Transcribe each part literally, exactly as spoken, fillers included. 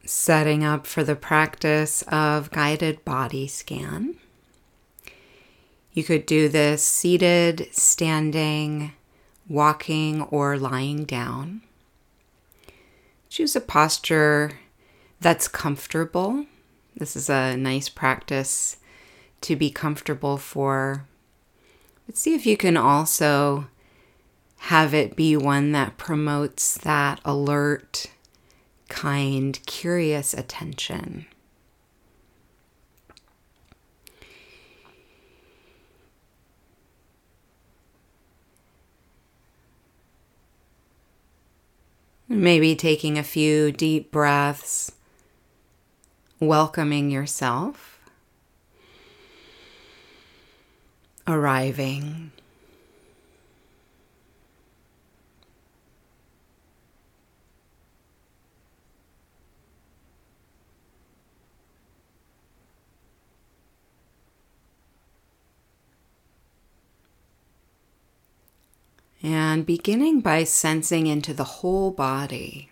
setting up for the practice of guided body scan. You could do this seated, standing, walking, or lying down. Choose a posture that's comfortable. This is a nice practice to be comfortable for. But see if you can also have it be one that promotes that alert, kind, curious attention. Maybe taking a few deep breaths, welcoming yourself, arriving. And beginning by sensing into the whole body.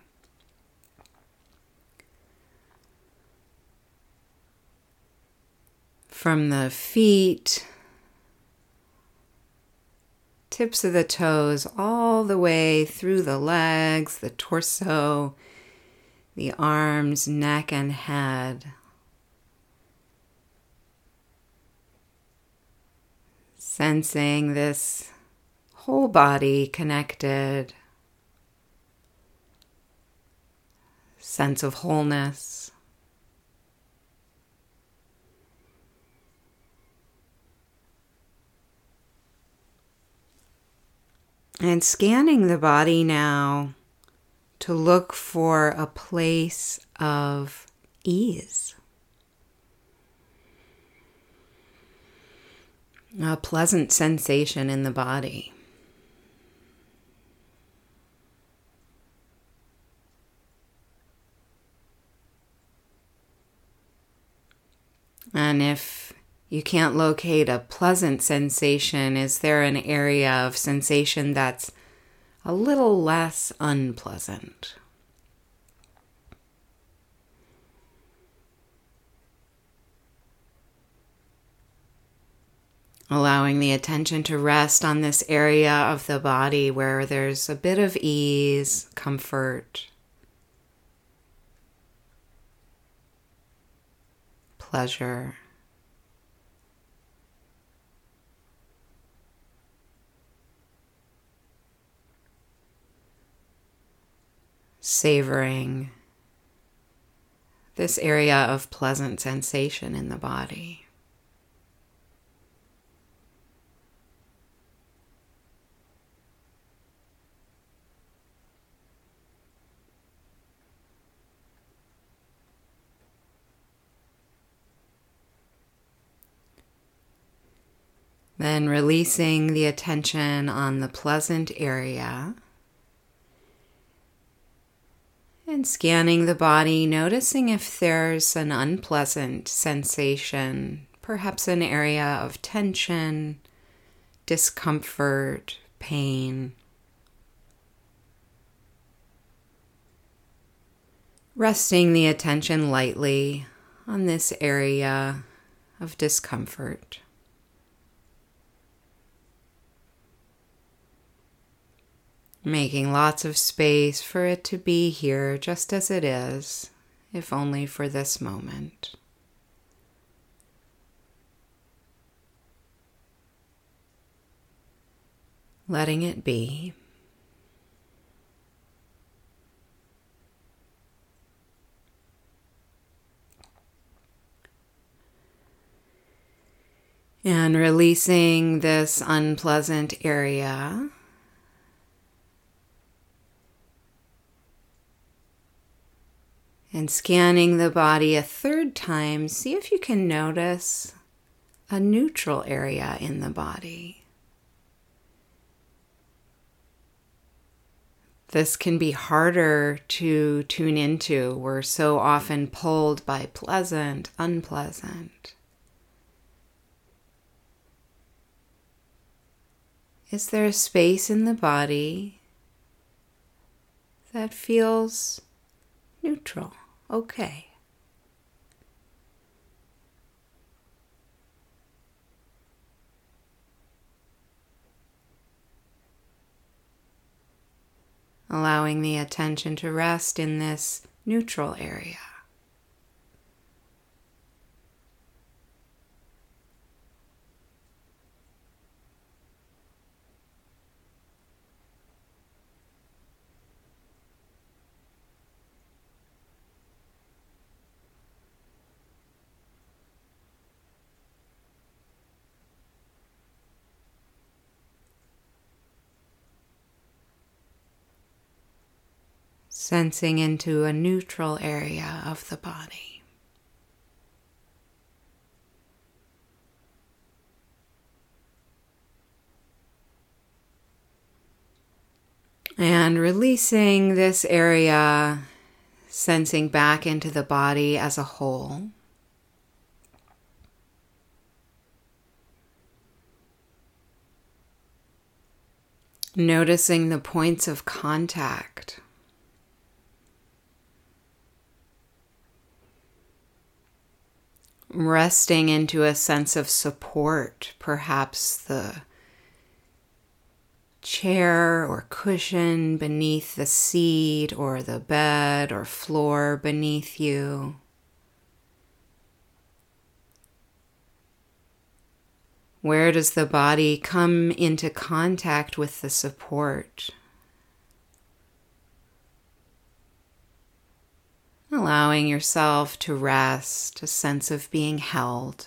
From the feet, tips of the toes, all the way through the legs, the torso, the arms, neck, and head. Sensing this whole body connected, sense of wholeness. And scanning the body now to look for a place of ease. A pleasant sensation in the body. And if you can't locate a pleasant sensation, is there an area of sensation that's a little less unpleasant? Allowing the attention to rest on this area of the body where there's a bit of ease, comfort, pleasure. Savoring this area of pleasant sensation in the body. Then releasing the attention on the pleasant area and scanning the body, noticing if there's an unpleasant sensation, perhaps an area of tension, discomfort, pain. Resting the attention lightly on this area of discomfort. Making lots of space for it to be here just as it is, if only for this moment. Letting it be. And releasing this unpleasant area. And scanning the body a third time, see if you can notice a neutral area in the body. This can be harder to tune into. We're so often pulled by pleasant, unpleasant. Is there a space in the body that feels neutral? okay. Allowing the attention to rest in this neutral area. Sensing into a neutral area of the body. And releasing this area, sensing back into the body as a whole. Noticing the points of contact. Resting into a sense of support, perhaps the chair or cushion beneath the seat or the bed or floor beneath you. Where does the body come into contact with the support? Allowing yourself to rest, a sense of being held.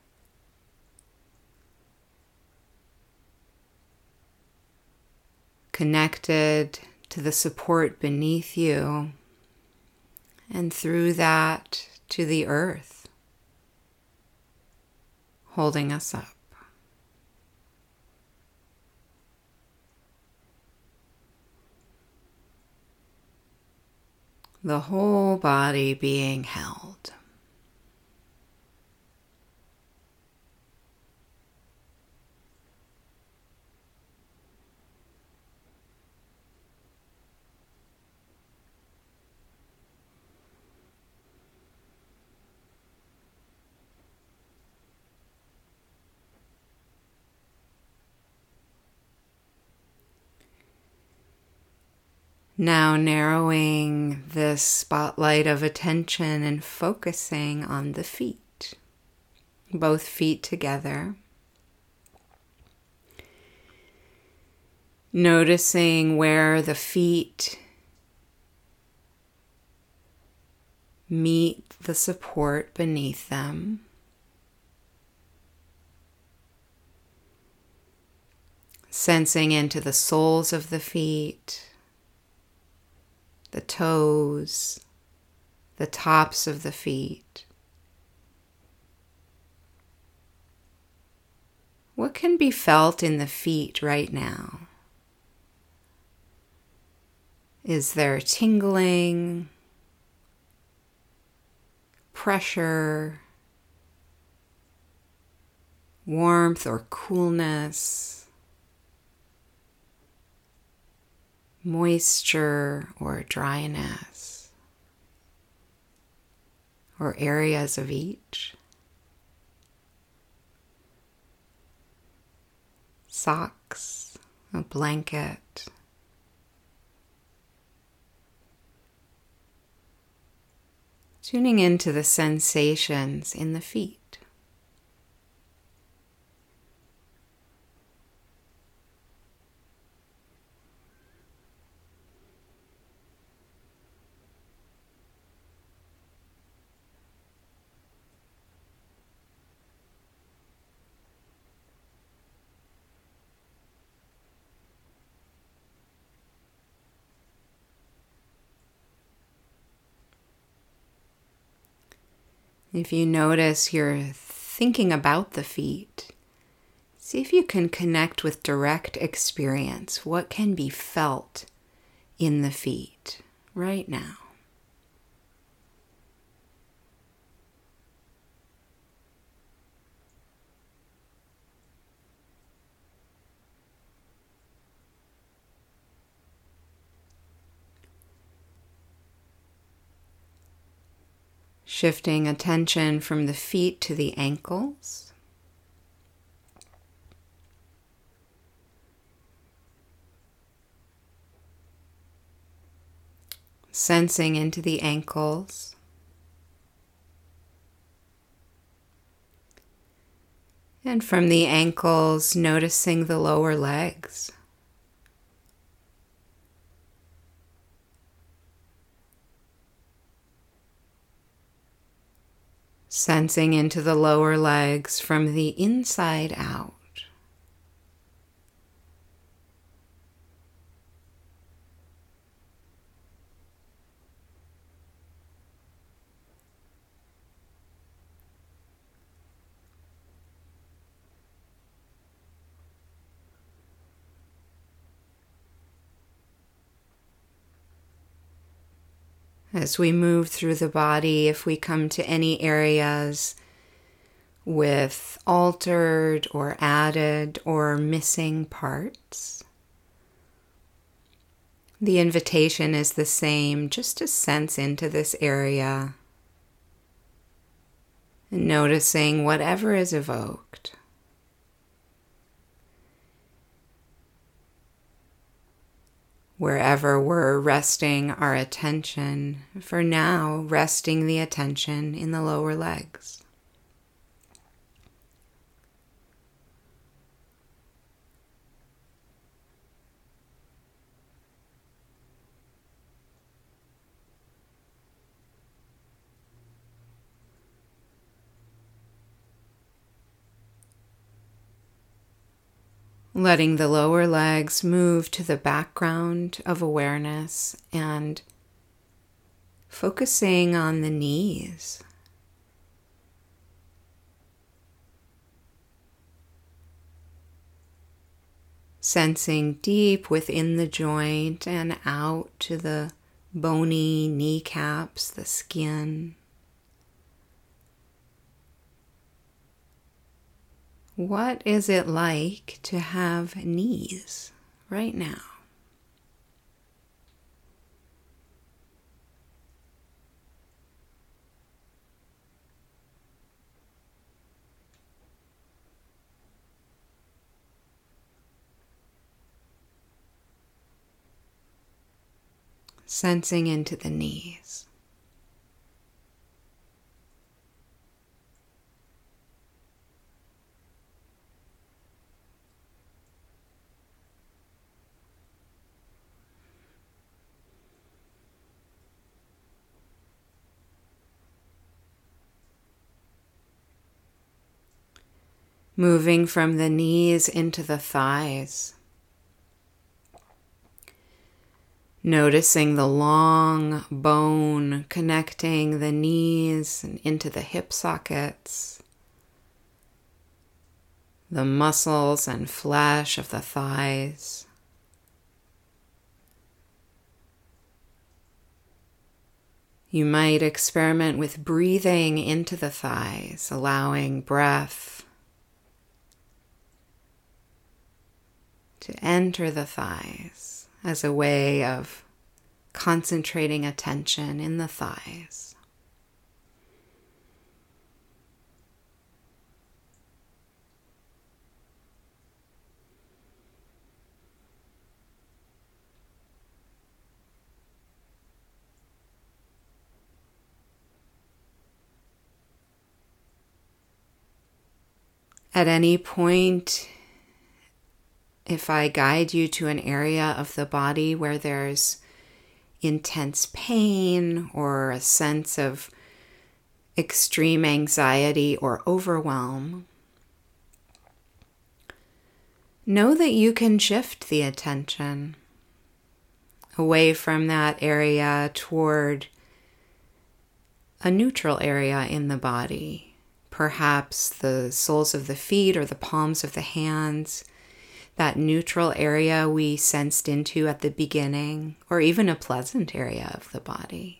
Connected to the support beneath you, and through that to the earth, holding us up. The whole body being held. Now narrowing this spotlight of attention and focusing on the feet, both feet together. Noticing where the feet meet the support beneath them. Sensing into the soles of the feet, the toes, the tops of the feet. What can be felt in the feet right now? Is there tingling, pressure, warmth or coolness? Moisture or dryness, or areas of each. Socks, a blanket. Tuning into the sensations in the feet. If you notice you're thinking about the feet, see if you can connect with direct experience. What can be felt in the feet right now? Shifting attention from the feet to the ankles. Sensing into the ankles. And from the ankles, noticing the lower legs. Sensing into the lower legs from the inside out. As we move through the body, if we come to any areas with altered or added or missing parts, the invitation is the same, just to sense into this area and noticing whatever is evoked. Wherever we're resting our attention, for now, resting the attention in the lower legs. Letting the lower legs move to the background of awareness and focusing on the knees. Sensing deep within the joint and out to the bony kneecaps, the skin. What is it like to have knees right now? Sensing into the knees. Moving from the knees into the thighs. Noticing the long bone connecting the knees and into the hip sockets. The muscles and flesh of the thighs. You might experiment with breathing into the thighs, allowing breath to enter the thighs as a way of concentrating attention in the thighs. At any point, if I guide you to an area of the body where there's intense pain or a sense of extreme anxiety or overwhelm, know that you can shift the attention away from that area toward a neutral area in the body, perhaps the soles of the feet or the palms of the hands, that neutral area we sensed into at the beginning, or even a pleasant area of the body.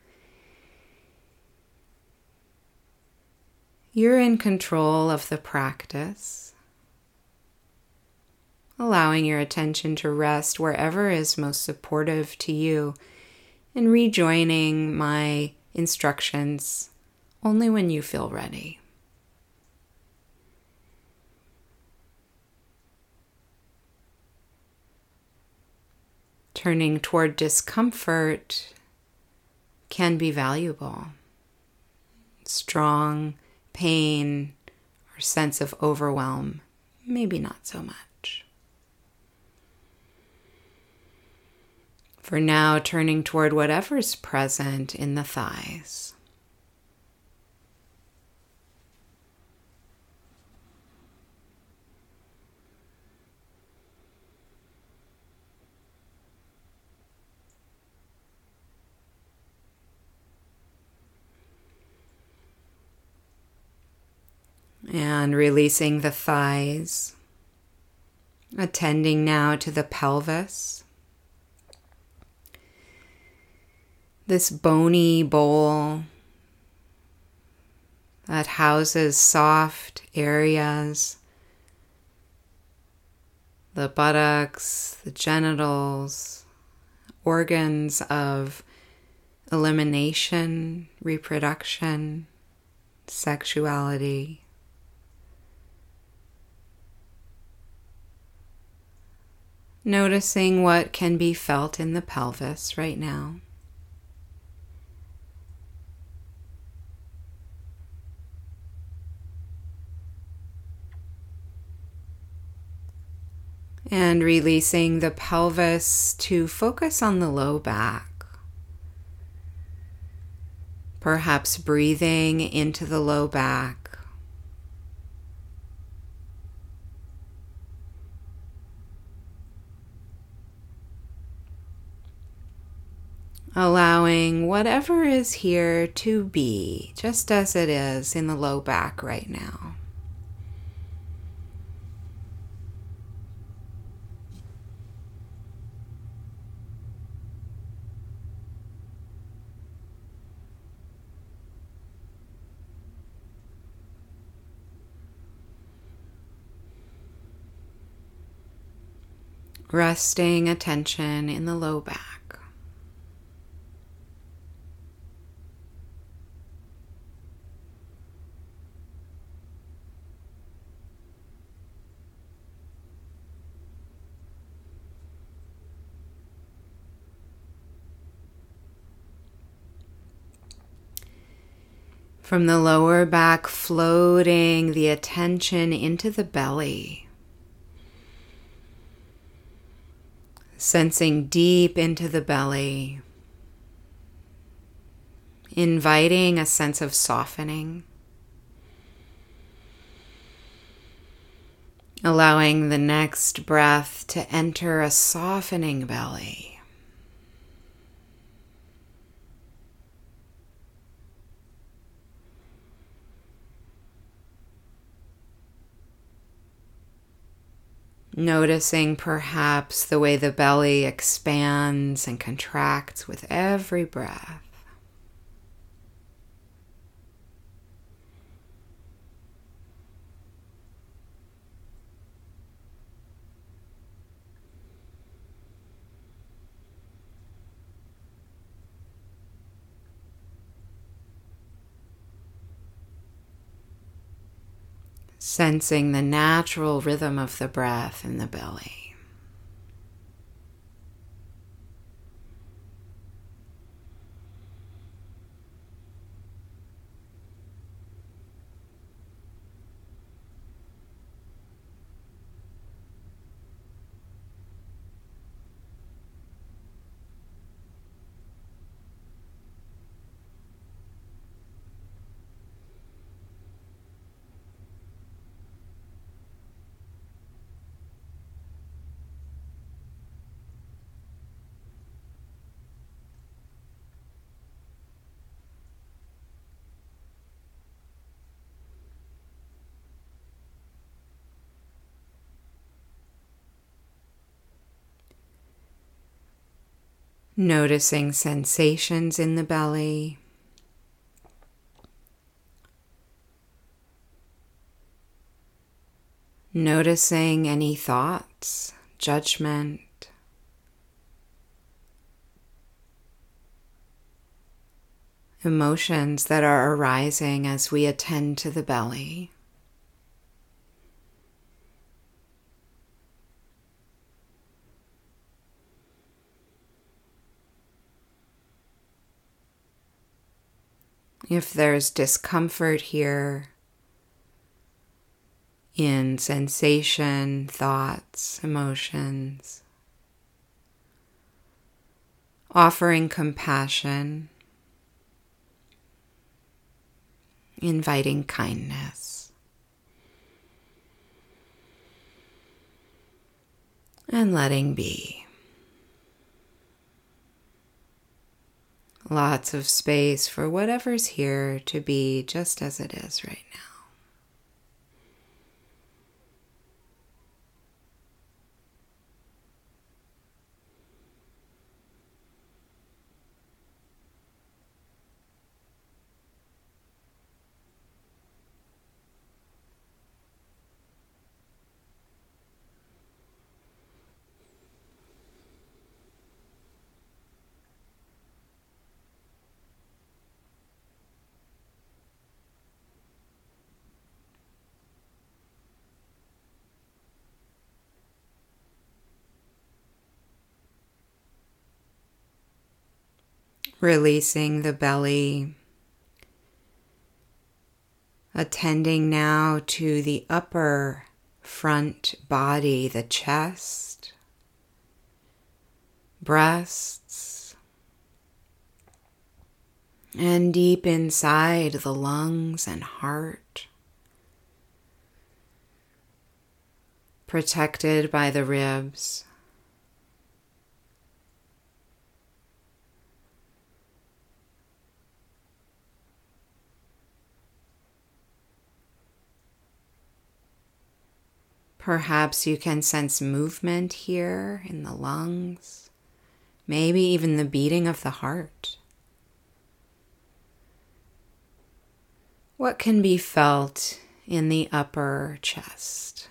You're in control of the practice, allowing your attention to rest wherever is most supportive to you, and rejoining my instructions only when you feel ready. Turning toward discomfort can be valuable. Strong pain or sense of overwhelm, maybe not so much. For now, turning toward whatever's present in the thighs. And releasing the thighs, attending now to the pelvis. This bony bowl that houses soft areas, the buttocks, the genitals, organs of elimination, reproduction, sexuality. Noticing what can be felt in the pelvis right now. And releasing the pelvis to focus on the low back. Perhaps breathing into the low back. Allowing whatever is here to be, just as it is in the low back right now. Resting attention in the low back. From the lower back, floating the attention into the belly. Sensing deep into the belly. Inviting a sense of softening. Allowing the next breath to enter a softening belly. Noticing perhaps the way the belly expands and contracts with every breath. Sensing the natural rhythm of the breath in the belly. Noticing sensations in the belly. Noticing any thoughts, judgment. emotions that are arising as we attend to the belly. If there's discomfort here in sensation, thoughts, emotions, offering compassion, inviting kindness, and letting be. Lots of space for whatever's here to be just as it is right now. Releasing the belly, attending now to the upper front body, the chest, breasts, and deep inside the lungs and heart, protected by the ribs. Perhaps you can sense movement here in the lungs, maybe even the beating of the heart. What can be felt in the upper chest?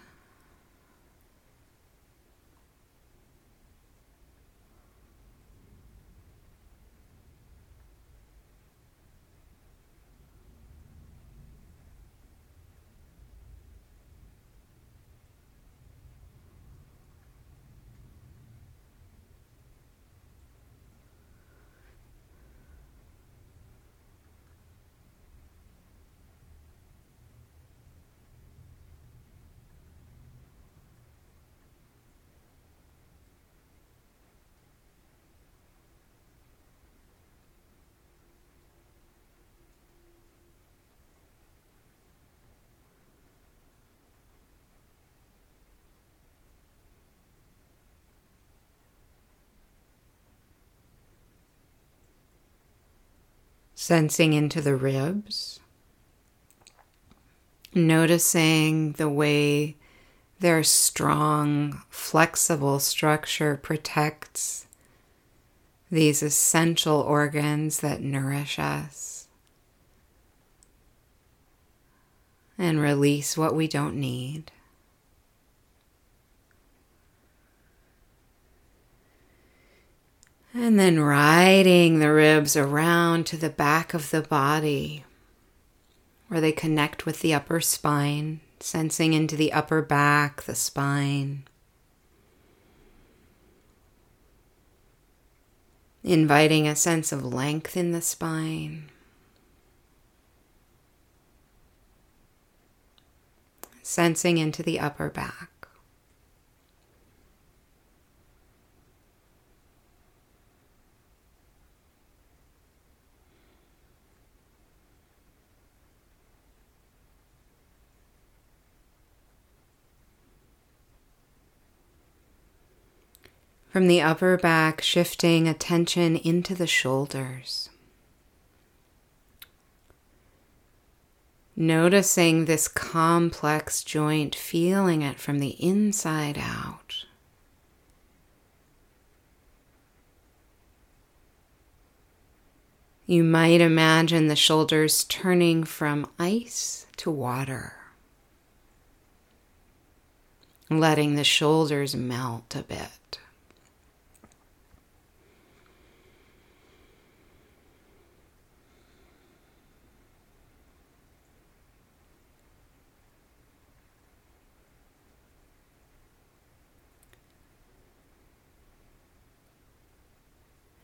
Sensing into the ribs, noticing the way their strong, flexible structure protects these essential organs that nourish us, and release what we don't need. And then riding the ribs around to the back of the body, where they connect with the upper spine, sensing into the upper back, the spine. Inviting a sense of length in the spine. Sensing into the upper back. From the upper back, shifting attention into the shoulders. Noticing this complex joint, feeling it from the inside out. You might imagine the shoulders turning from ice to water. Letting the shoulders melt a bit.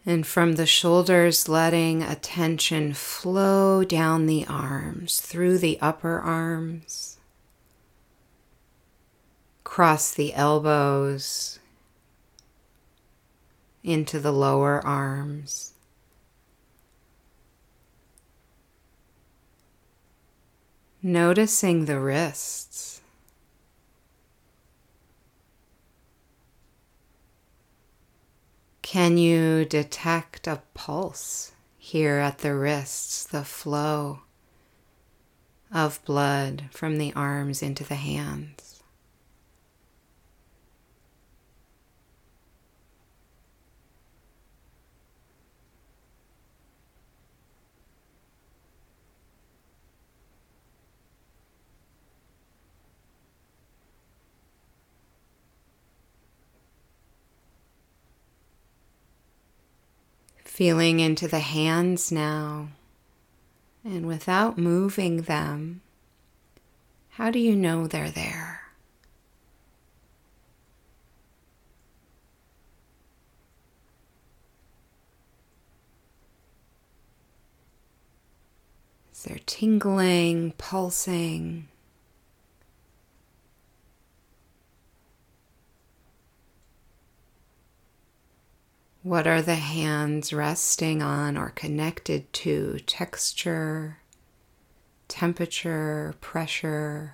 And from the shoulders, letting attention flow down the arms, through the upper arms, cross the elbows, into the lower arms. Noticing the wrists. Can you detect a pulse here at the wrists, the flow of blood from the arms into the hands? Feeling into the hands now, and without moving them, how do you know they're there? Is there tingling, pulsing? What are the hands resting on or connected to? Texture, temperature, pressure.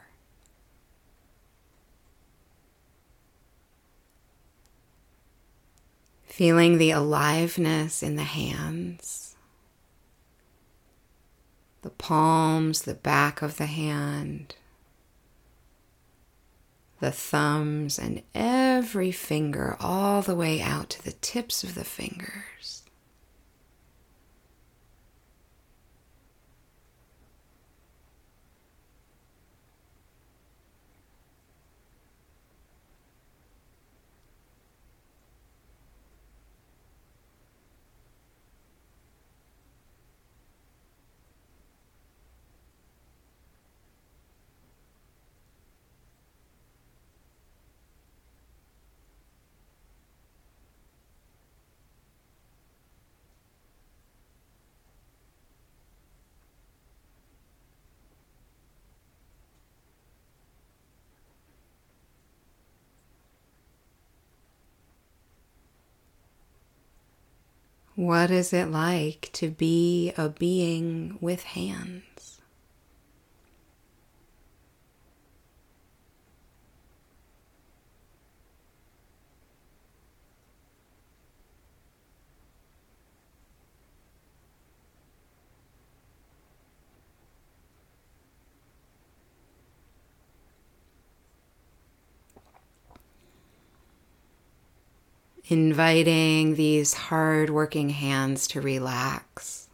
Feeling the aliveness in the hands, the palms, the back of the hand, the thumbs, and every finger all the way out to the tips of the fingers. What is it like to be a being with hands? Inviting these hard-working hands to relax.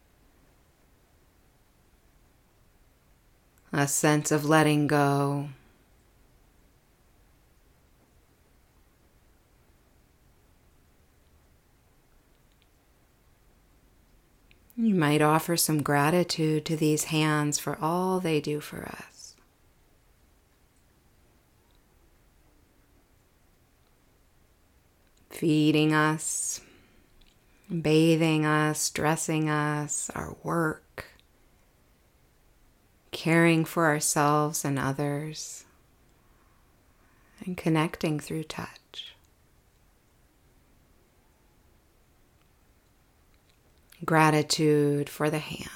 A sense of letting go. You might offer some gratitude to these hands for all they do for us. Feeding us, bathing us, dressing us, our work, caring for ourselves and others, and connecting through touch. Gratitude for the hands.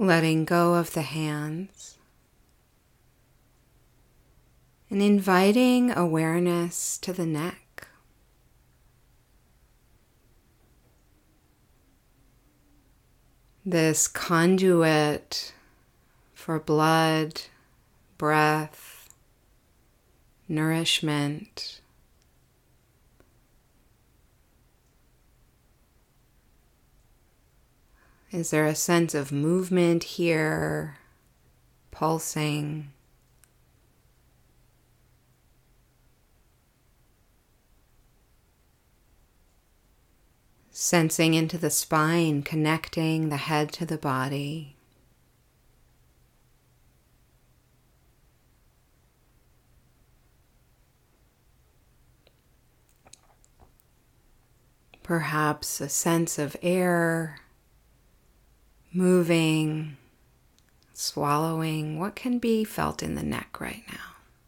letting go of the hands and inviting awareness to the neck. This conduit for blood, breath, nourishment. Is there a sense of movement here, pulsing? Sensing into the spine, connecting the head to the body. Perhaps a sense of air moving, swallowing. What can be felt in the neck right now?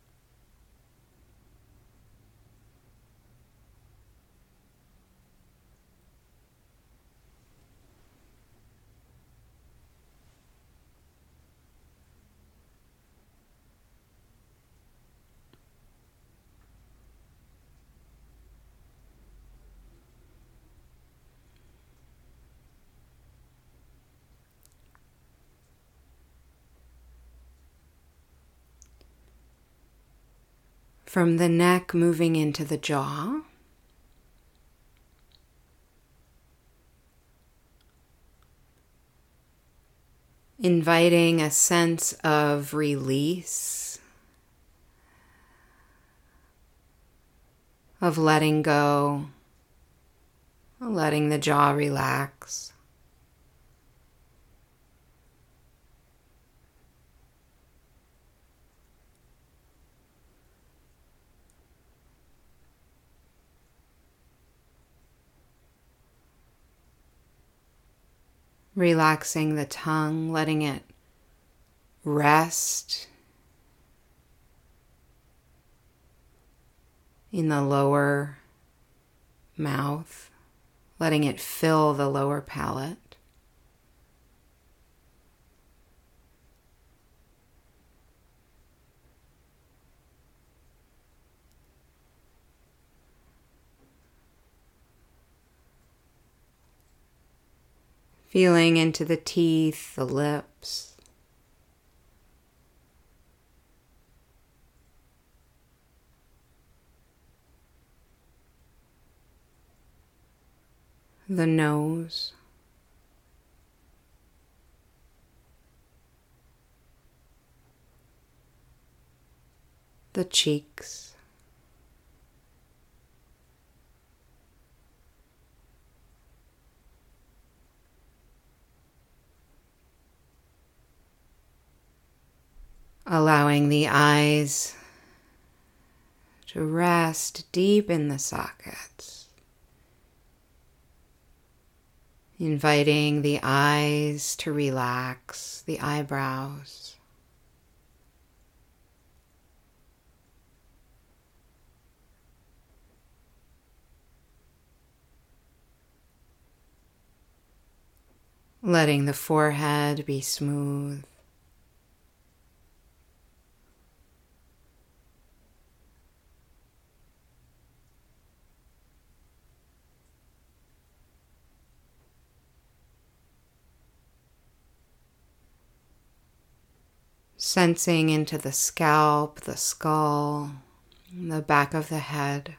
From the neck moving into the jaw. Inviting a sense of release, of letting go, letting the jaw relax. Relaxing the tongue, letting it rest in the lower mouth, letting it fill the lower palate. Feeling into the teeth, the lips. The nose. The cheeks. Allowing the eyes to rest deep in the sockets. Inviting the eyes to relax, the eyebrows. Letting the forehead be smooth. Sensing into the scalp, the skull, the back of the head.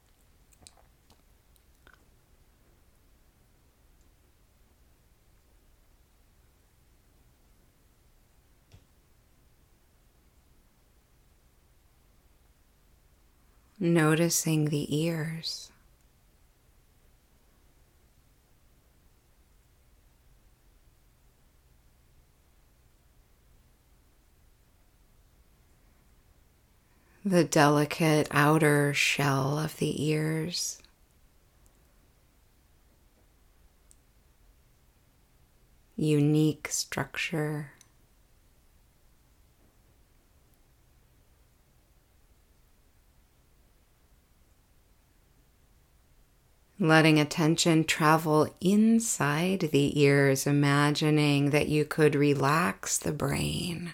Noticing the ears. The delicate outer shell of the ears. Unique structure. Letting attention travel inside the ears, imagining that you could relax the brain.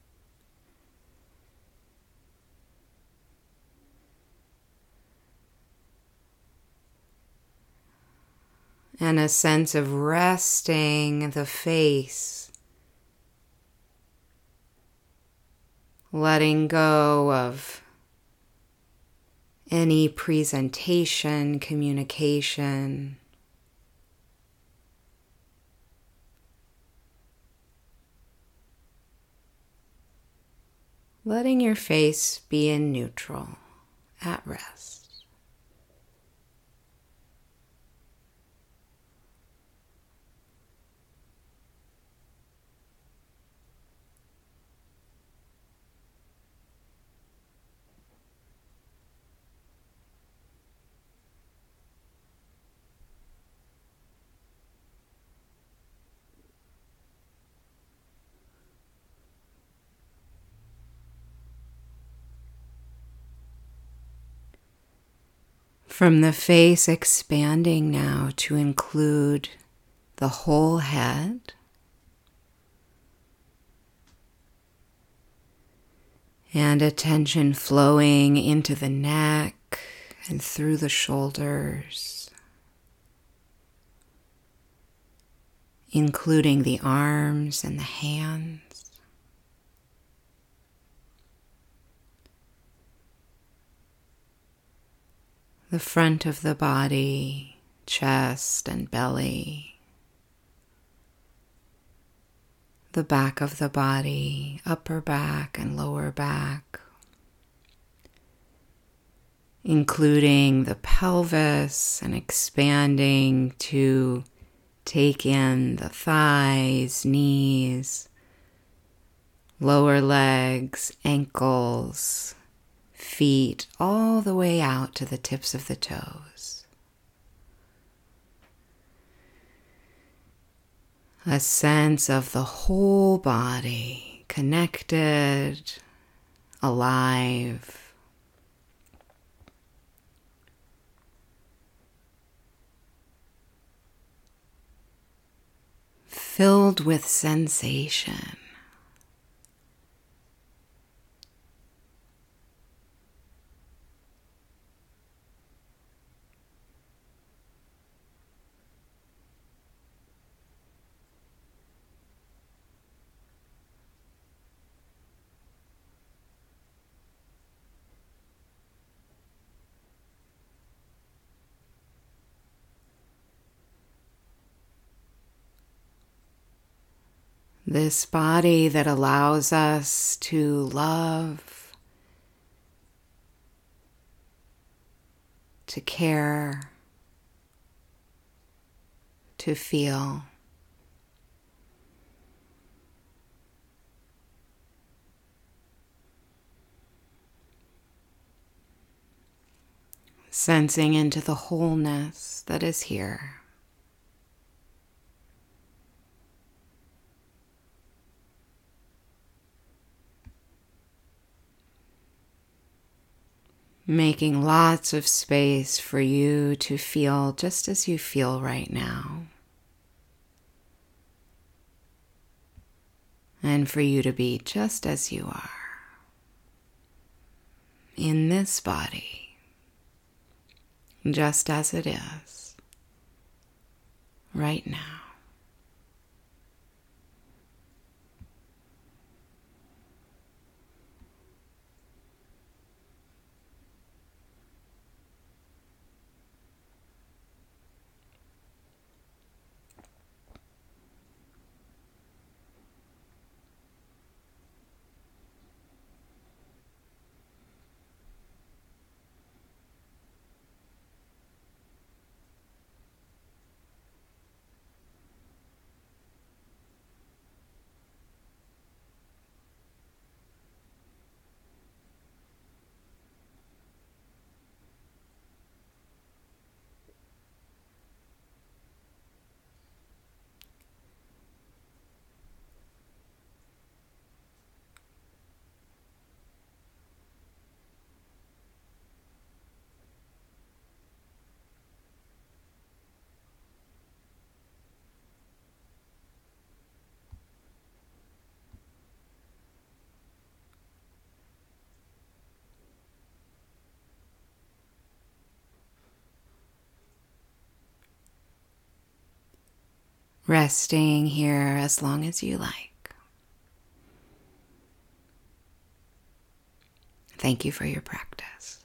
And a sense of resting the face, letting go of any presentation, communication. Letting your face be in neutral, at rest. From the face expanding now to include the whole head, and attention flowing into the neck and through the shoulders, including the arms and the hands. The front of the body, chest and belly. The back of the body, upper back and lower back. Including the pelvis and expanding to take in the thighs, knees, lower legs, ankles, feet, all the way out to the tips of the toes. A sense of the whole body connected, alive. Filled with sensation. This body that allows us to love, to care, to feel. Sensing into the wholeness that is here. Making lots of space for you to feel just as you feel right now. And for you to be just as you are. In this body. Just as it is. Right now. resting here as long as you like. Thank you for your practice.